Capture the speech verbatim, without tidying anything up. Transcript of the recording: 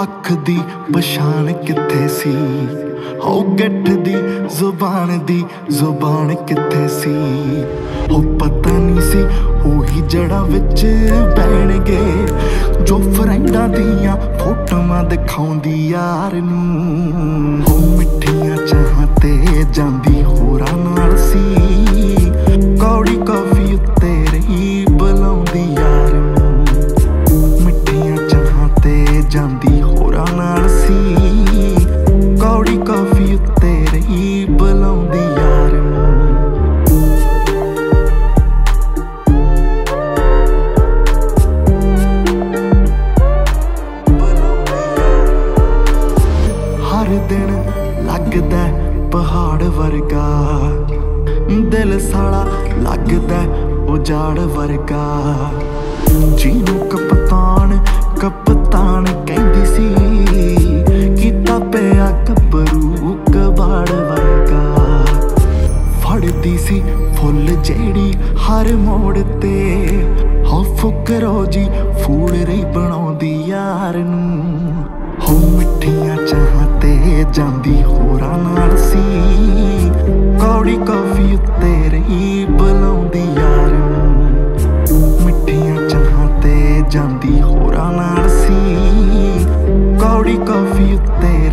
अख दी पछाण कित्थे सी, हो गठ दी जुबान दी जुबान कित्थे सी। हो पता नहीं सी ओही जड़ा विच बैणगे जो फ्रेंडां दियां फोटोआं दिखाउंदी यार नूं। हो मिठियां चाहां ते जांदी होरां नाल सी, कौड़ी कॉफी उत्ते रही बुलाउंदी यार नूं। मिठियां चाहां ते जांदी होरां नाल सी, कौड़ी कॉफी उत्ते रही बुलाउंदी यार नूं। हर दिन लगदा पहाड़ वर्गा, दिल साड़ा लगदा उजाड़ वर्गा। जीनू कप्तान कप्तान कहंदी सी, कीता पिया गभरू कबाड़ वर्गा। फड़दी सी फुल जेड़ी हर मोड़ ते, हो फुकरो जी फूल रही बनाउंदी यार नूं। हो मिठियां चाहां ते जांदी होरां नाल सी, कौड़ी कॉफी उत्ते रही बुलाउंदी यार नूं। मिठियां चाहां ते जांदी होरां नाल सी, कौड़ी कॉफी उत्ते